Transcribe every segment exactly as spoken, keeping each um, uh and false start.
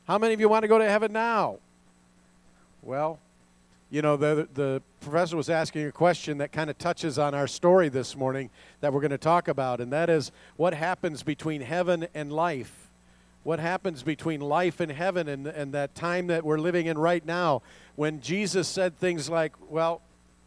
How many of you want to go to heaven now? Well, you know, the the professor was asking a question that kind of touches on our story this morning that we're going to talk about, and that is what happens between heaven and life. What happens between life and heaven and, and that time that we're living in right now, when Jesus said things like, well,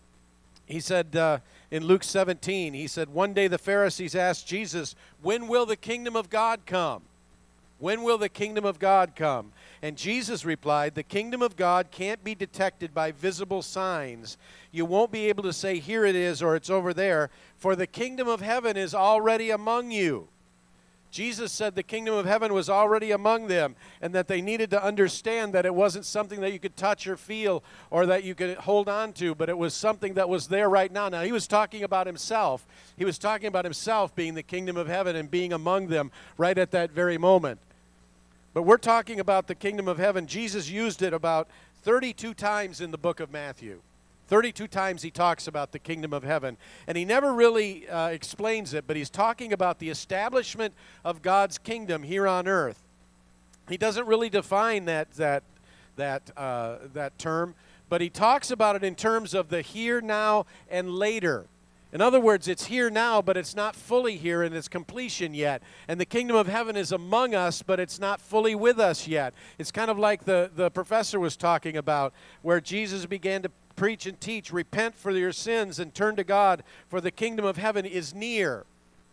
he said uh, in Luke seventeen, he said, one day the Pharisees asked Jesus, when will the kingdom of God come? When will the kingdom of God come? And Jesus replied, the kingdom of God can't be detected by visible signs. You won't be able to say, here it is, or it's over there, for the kingdom of heaven is already among you. Jesus said the kingdom of heaven was already among them, and that they needed to understand that it wasn't something that you could touch or feel or that you could hold on to, but it was something that was there right now. Now, he was talking about himself. He was talking about himself being the kingdom of heaven and being among them right at that very moment. But we're talking about the kingdom of heaven. Jesus used it about thirty-two times in the book of Matthew. thirty-two times he talks about the kingdom of heaven. And he never really uh, explains it, but he's talking about the establishment of God's kingdom here on earth. He doesn't really define that, that, that, uh, that term, but he talks about it in terms of the here, now, and later. In other words, it's here now, but it's not fully here in its completion yet. And the kingdom of heaven is among us, but it's not fully with us yet. It's kind of like the, the professor was talking about, where Jesus began to preach and teach, repent for your sins and turn to God, for the kingdom of heaven is near.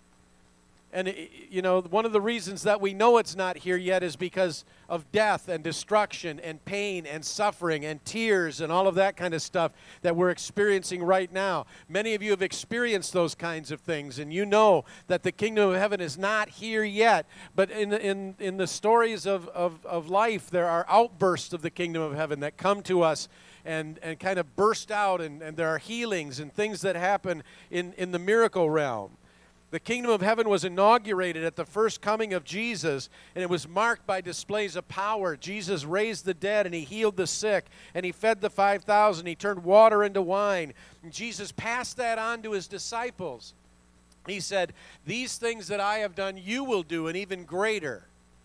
And, you know, one of the reasons that we know it's not here yet is because of death and destruction and pain and suffering and tears and all of that kind of stuff that we're experiencing right now. Many of you have experienced those kinds of things, and you know that the kingdom of heaven is not here yet. But in, in, in the stories of, of, of life, there are outbursts of the kingdom of heaven that come to us and, and kind of burst out, and, and there are healings and things that happen in, in the miracle realm. The kingdom of heaven was inaugurated at the first coming of Jesus, and it was marked by displays of power. Jesus raised the dead, and he healed the sick, and he fed the five thousand. He turned water into wine. And Jesus passed that on to his disciples. He said, these things that I have done, you will do, and even greater.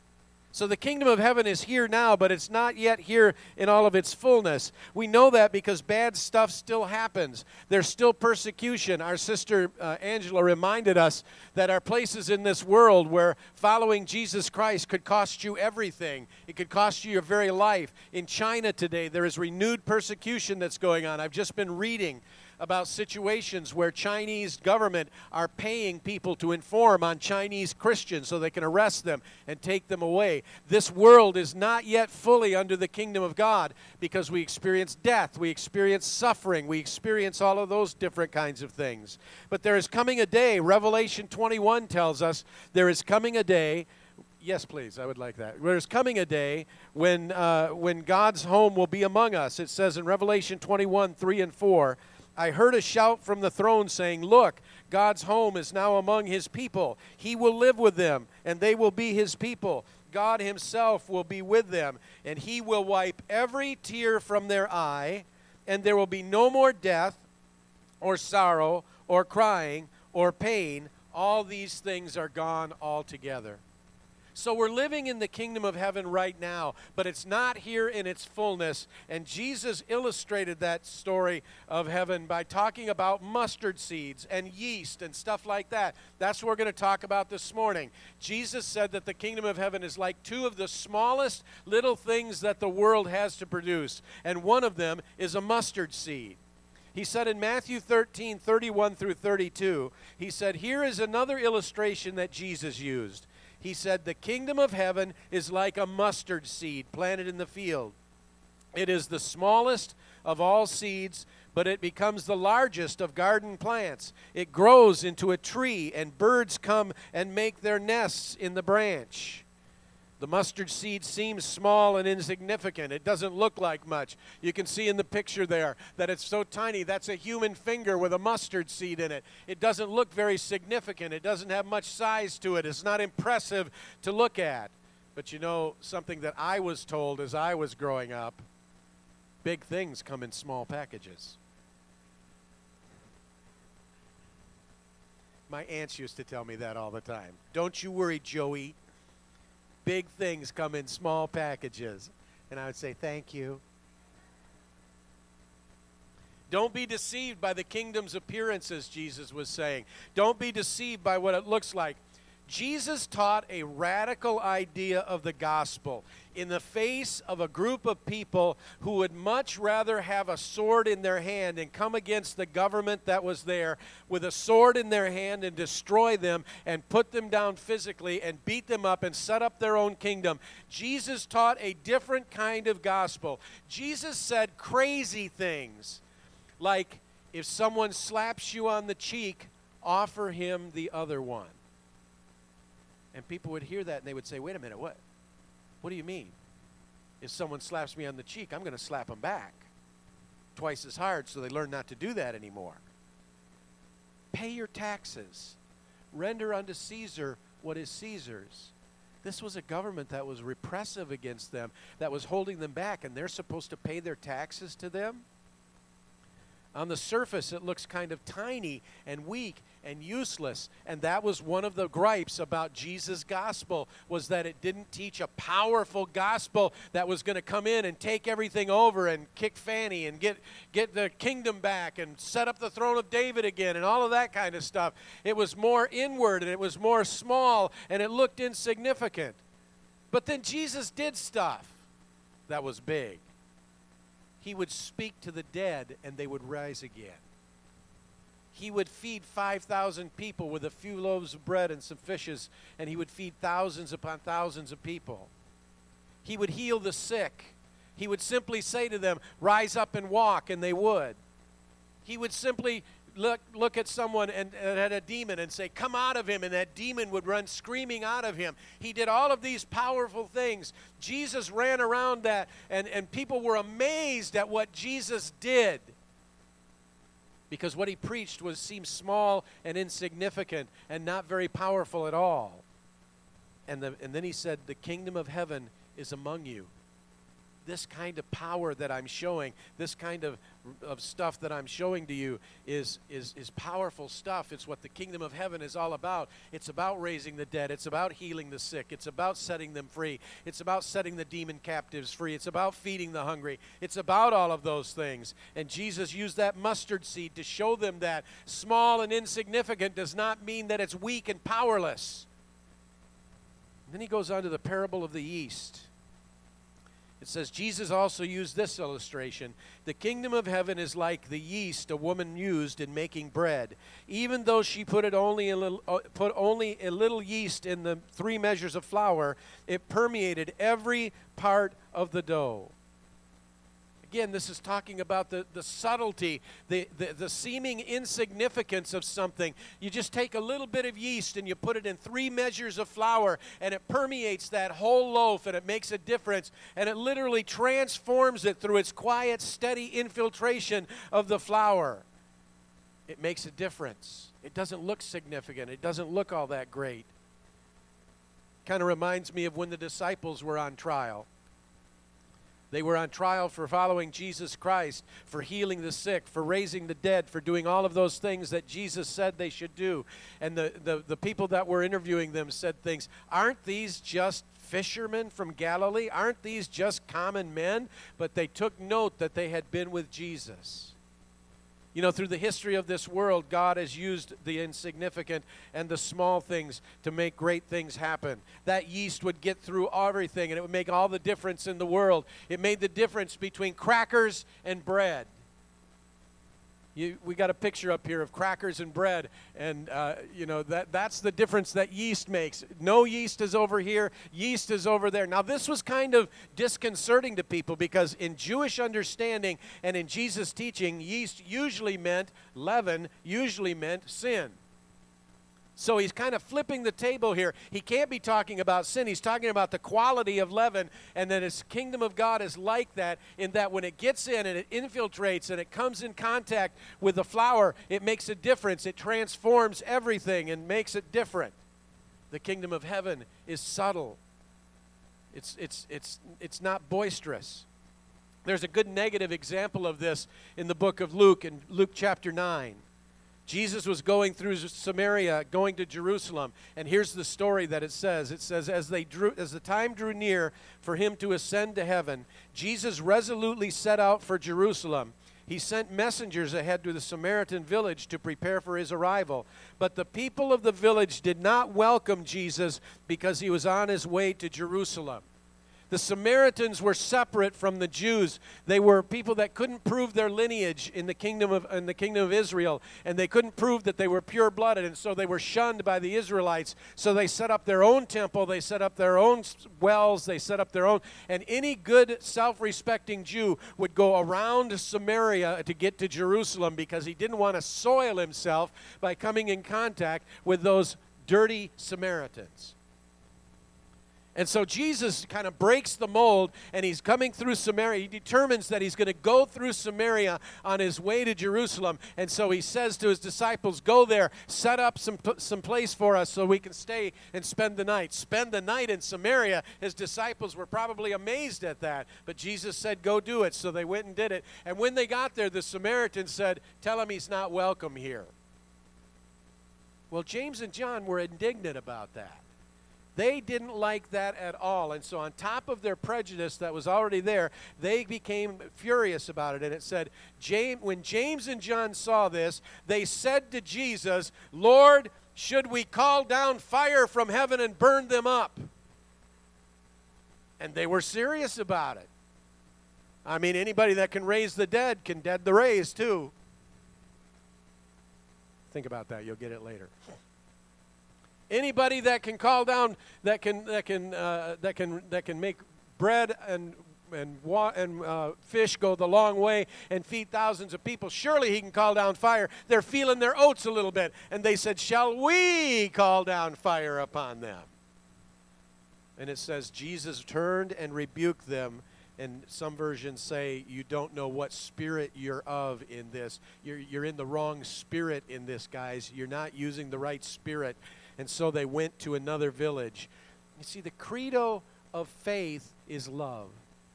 So the kingdom of heaven is here now, but it's not yet here in all of its fullness. We know that because bad stuff still happens. There's still persecution. Our sister uh, Angela reminded us that our places in this world where following Jesus Christ could cost you everything. It could cost you your very life. In China today, there is renewed persecution that's going on. I've just been reading about situations where Chinese government are paying people to inform on Chinese Christians so they can arrest them and take them away. This world is not yet fully under the kingdom of God because we experience death, we experience suffering, we experience all of those different kinds of things. But there is coming a day, Revelation twenty-one tells us, there is coming a day. Yes, please, I would like that. There's coming a day when, uh, when God's home will be among us. It says in Revelation twenty-one, three and four, I heard a shout from the throne saying, look, God's home is now among his people. He will live with them, and they will be his people. God himself will be with them, and he will wipe every tear from their eye, and there will be no more death or sorrow or crying or pain. All these things are gone altogether. So we're living in the kingdom of heaven right now, but it's not here in its fullness. And Jesus illustrated that story of heaven by talking about mustard seeds and yeast and stuff like that. That's what we're going to talk about this morning. Jesus said that the kingdom of heaven is like two of the smallest little things that the world has to produce, and one of them is a mustard seed. He said in Matthew thirteen, thirty-one through thirty-two, he said, here is another illustration that Jesus used. He said, the kingdom of heaven is like a mustard seed planted in the field. It is the smallest of all seeds, but it becomes the largest of garden plants. It grows into a tree, and birds come and make their nests in the branch. The mustard seed seems small and insignificant. It doesn't look like much. You can see in the picture there that it's so tiny. That's a human finger with a mustard seed in it. It doesn't look very significant. It doesn't have much size to it. It's not impressive to look at. But you know, something that I was told as I was growing up, big things come in small packages. My aunts used to tell me that all the time. Don't you worry, Joey. big things come in small packages. And I would say, thank you. Don't be deceived by the kingdom's appearances, Jesus was saying. Don't be deceived by what it looks like. Jesus taught a radical idea of the gospel in the face of a group of people who would much rather have a sword in their hand and come against the government that was there with a sword in their hand and destroy them and put them down physically and beat them up and set up their own kingdom. Jesus taught a different kind of gospel. Jesus said crazy things like, if someone slaps you on the cheek, offer him the other one. And people would hear that and they would say, wait a minute, what? What do you mean? If someone slaps me on the cheek, I'm going to slap them back twice as hard, so they learn not to do that anymore. Pay your taxes. Render unto Caesar what is Caesar's. This was a government that was repressive against them, that was holding them back, and they're supposed to pay their taxes to them? On the surface, it looks kind of tiny and weak and useless. And that was one of the gripes about Jesus' gospel, was that it didn't teach a powerful gospel that was going to come in and take everything over and kick Fanny and get, get the kingdom back and set up the throne of David again and all of that kind of stuff. It was more inward and it was more small and it looked insignificant. But then Jesus did stuff that was big. He would speak to the dead and they would rise again. He would feed five thousand people with a few loaves of bread and some fishes, and he would feed thousands upon thousands of people. He would heal the sick. He would simply say to them, rise up and walk, and they would. He would simply look, look at someone and, and had a demon and say, come out of him, and that demon would run screaming out of him. He did all of these powerful things. Jesus ran around that, and, and people were amazed at what Jesus did, because what he preached was seemed small and insignificant and not very powerful at all. And, the, and then he said, the kingdom of heaven is among you. This kind of power that I'm showing, this kind of, of stuff that I'm showing to you is, is, is powerful stuff. It's what the kingdom of heaven is all about. It's about raising the dead. It's about healing the sick. It's about setting them free. It's about setting the demon captives free. It's about feeding the hungry. It's about all of those things. And Jesus used that mustard seed to show them that small and insignificant does not mean that it's weak and powerless. And then he goes on to the parable of the yeast. It says, Jesus also used this illustration. The kingdom of heaven is like the yeast a woman used in making bread. Even though she put it only a little, uh, put only a little yeast in the three measures of flour, it permeated every part of the dough. Again, this is talking about the, the subtlety, the, the, the seeming insignificance of something. You just take a little bit of yeast and you put it in three measures of flour, and it permeates that whole loaf, and it makes a difference, and it literally transforms it through its quiet, steady infiltration of the flour. It makes a difference. It doesn't look significant. It doesn't look all that great. Kind of reminds me of when the disciples were on trial. They were on trial for following Jesus Christ, for healing the sick, for raising the dead, for doing all of those things that Jesus said they should do. And the, the, the people that were interviewing them said things, aren't these just fishermen from Galilee? Aren't these just common men? But they took note that they had been with Jesus. You know, through the history of this world, God has used the insignificant and the small things to make great things happen. That yeast would get through everything, and it would make all the difference in the world. It made the difference between crackers and bread. You, we got a picture up here of crackers and bread, and uh, you know that that's the difference that yeast makes. No yeast is over here, yeast is over there. Now this was kind of disconcerting to people, because in Jewish understanding and in Jesus' teaching, yeast usually meant leaven, usually meant sin. So he's kind of flipping the table here. He can't be talking about sin. He's talking about the quality of leaven, and that his kingdom of God is like that, in that when it gets in and it infiltrates and it comes in contact with the flour, it makes a difference. It transforms everything and makes it different. The kingdom of heaven is subtle. It's, it's, it's, it's not boisterous. There's a good negative example of this in the book of Luke, in Luke chapter nine. Jesus was going through Samaria, going to Jerusalem, and here's the story that it says. It says, as they drew, as the time drew near for him to ascend to heaven, Jesus resolutely set out for Jerusalem. He sent messengers ahead to the Samaritan village to prepare for his arrival. But the people of the village did not welcome Jesus because he was on his way to Jerusalem. The Samaritans were separate from the Jews. They were people that couldn't prove their lineage in the kingdom of in the kingdom of Israel, and they couldn't prove that they were pure-blooded, and so they were shunned by the Israelites. So they set up their own temple, they set up their own wells, they set up their own, and any good self-respecting Jew would go around Samaria to get to Jerusalem because he didn't want to soil himself by coming in contact with those dirty Samaritans. And so Jesus kind of breaks the mold, and he's coming through Samaria. He determines that he's going to go through Samaria on his way to Jerusalem. And so he says to his disciples, go there, set up some, some place for us so we can stay and spend the night. Spend the night in Samaria. His disciples were probably amazed at that. But Jesus said, go do it. So they went and did it. And when they got there, the Samaritans said, tell him he's not welcome here. Well, James and John were indignant about that. They didn't like that at all. And so on top of their prejudice that was already there, they became furious about it. And it said, James, when James and John saw this, they said to Jesus, Lord, should we call down fire from heaven and burn them up? And they were serious about it. I mean, anybody that can raise the dead can dead the raised too. Think about that. You'll get it later. Anybody that can call down, that can that can uh, that can that can make bread and and wa- and uh, fish go the long way and feed thousands of people, surely he can call down fire. They're feeling their oats a little bit, and they said, "Shall we call down fire upon them?" And it says Jesus turned and rebuked them. And some versions say, you don't know what spirit you're of in this. You're you're in the wrong spirit in this, guys. You're not using the right spirit. And so they went to another village. You see, the credo of faith is love.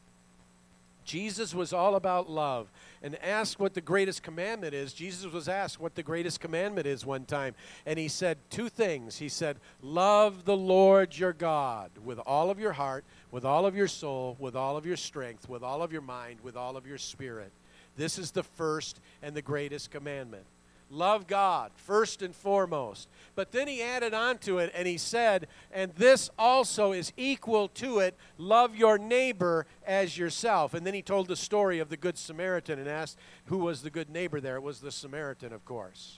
Jesus was all about love. And asked what the greatest commandment is. Jesus was asked what the greatest commandment is one time. And he said two things. He said, love the Lord your God with all of your heart, with all of your soul, with all of your strength, with all of your mind, with all of your spirit. This is the first and the greatest commandment. Love God, first and foremost. But then he added on to it, and he said, and this also is equal to it, love your neighbor as yourself. And then he told the story of the Good Samaritan and asked who was the good neighbor there. It was the Samaritan, of course.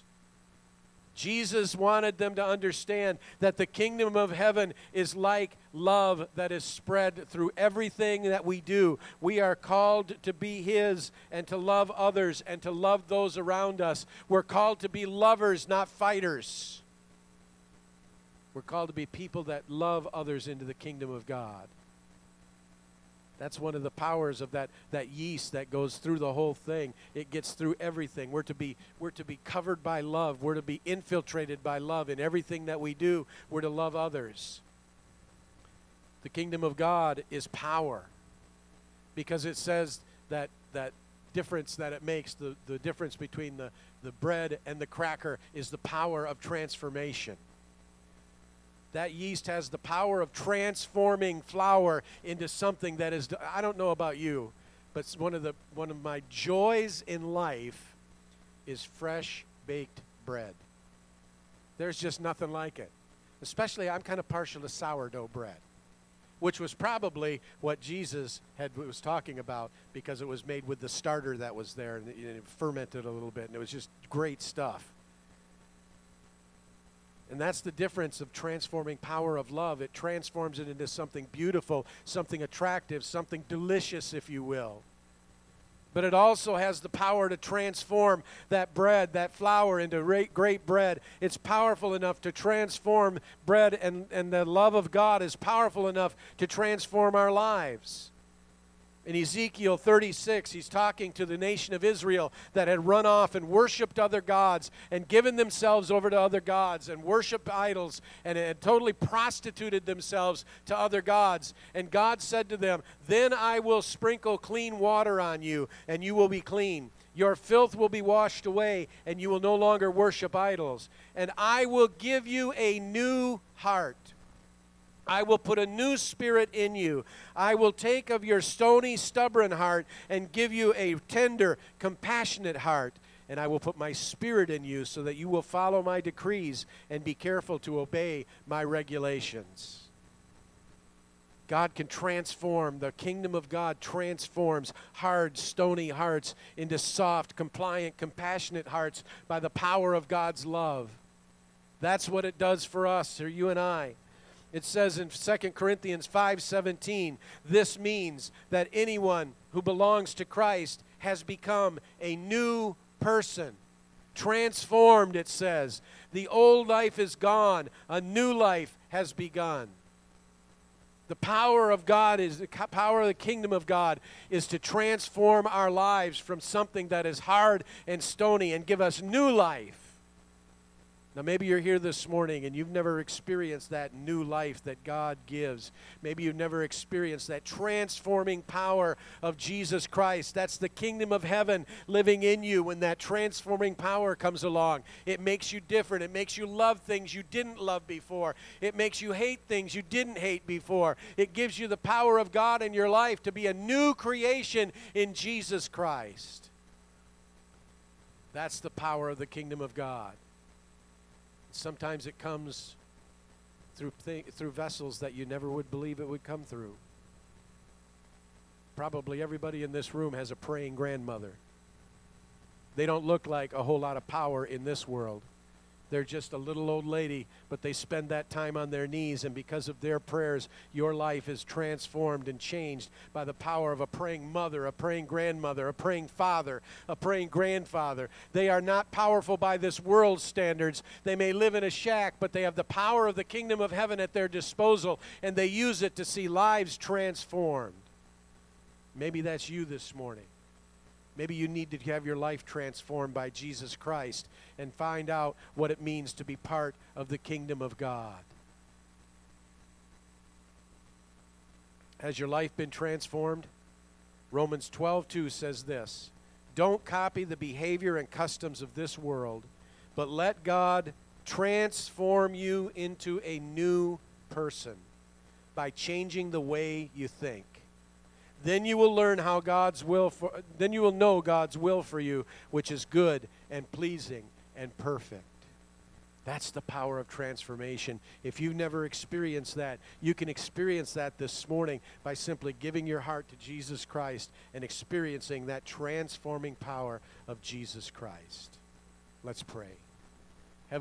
Jesus wanted them to understand that the kingdom of heaven is like love that is spread through everything that we do. We are called to be his and to love others and to love those around us. We're called to be lovers, not fighters. We're called to be people that love others into the kingdom of God. That's one of the powers of that, that yeast that goes through the whole thing. It gets through everything. We're to be we're to be covered by love. We're to be infiltrated by love in everything that we do. We're to love others. The kingdom of God is power, because it says that that difference that it makes, the, the difference between the, the bread and the cracker is the power of transformation. That yeast has the power of transforming flour into something that is, I don't know about you, but one of the one of my joys in life is fresh baked bread. There's just nothing like it. Especially, I'm kind of partial to sourdough bread, which was probably what Jesus had was talking about, because it was made with the starter that was there, and it, it fermented a little bit, and it was just great stuff. And that's the difference of transforming power of love. It transforms it into something beautiful, something attractive, something delicious, if you will. But it also has the power to transform that bread, that flour, into great, great bread. It's powerful enough to transform bread, and, and the love of God is powerful enough to transform our lives. In Ezekiel thirty-six, he's talking to the nation of Israel that had run off and worshiped other gods and given themselves over to other gods and worshiped idols and had totally prostituted themselves to other gods. And God said to them, "Then I will sprinkle clean water on you, and you will be clean. Your filth will be washed away, and you will no longer worship idols. And I will give you a new heart. I will put a new spirit in you. I will take of your stony, stubborn heart and give you a tender, compassionate heart. And I will put my spirit in you so that you will follow my decrees and be careful to obey my regulations." God can transform. The kingdom of God transforms hard, stony hearts into soft, compliant, compassionate hearts by the power of God's love. That's what it does for us, or you and I. It says in Second Corinthians five seventeen, this means that anyone who belongs to Christ has become a new person. Transformed, it says. The old life is gone. A new life has begun. The power of God is, the power of the kingdom of God is to transform our lives from something that is hard and stony and give us new life. Now, maybe you're here this morning and you've never experienced that new life that God gives. Maybe you've never experienced that transforming power of Jesus Christ. That's the kingdom of heaven living in you when that transforming power comes along. It makes you different. It makes you love things you didn't love before. It makes you hate things you didn't hate before. It gives you the power of God in your life to be a new creation in Jesus Christ. That's the power of the kingdom of God. Sometimes it comes through th- through vessels that you never would believe it would come through. Probably everybody in this room has a praying grandmother. They don't look like a whole lot of power in this world. They're just a little old lady, but they spend that time on their knees, and because of their prayers, your life is transformed and changed by the power of a praying mother, a praying grandmother, a praying father, a praying grandfather. They are not powerful by this world's standards. They may live in a shack, but they have the power of the kingdom of heaven at their disposal, and they use it to see lives transformed. Maybe that's you this morning. Maybe you need to have your life transformed by Jesus Christ and find out what it means to be part of the kingdom of God. Has your life been transformed? Romans twelve two says this, "Don't copy the behavior and customs of this world, but let God transform you into a new person by changing the way you think. Then you will learn how God's will for, then you will know God's will for you, which is good and pleasing and perfect." That's the power of transformation. If you've never experienced that, you can experience that this morning by simply giving your heart to Jesus Christ and experiencing that transforming power of Jesus Christ. Let's pray.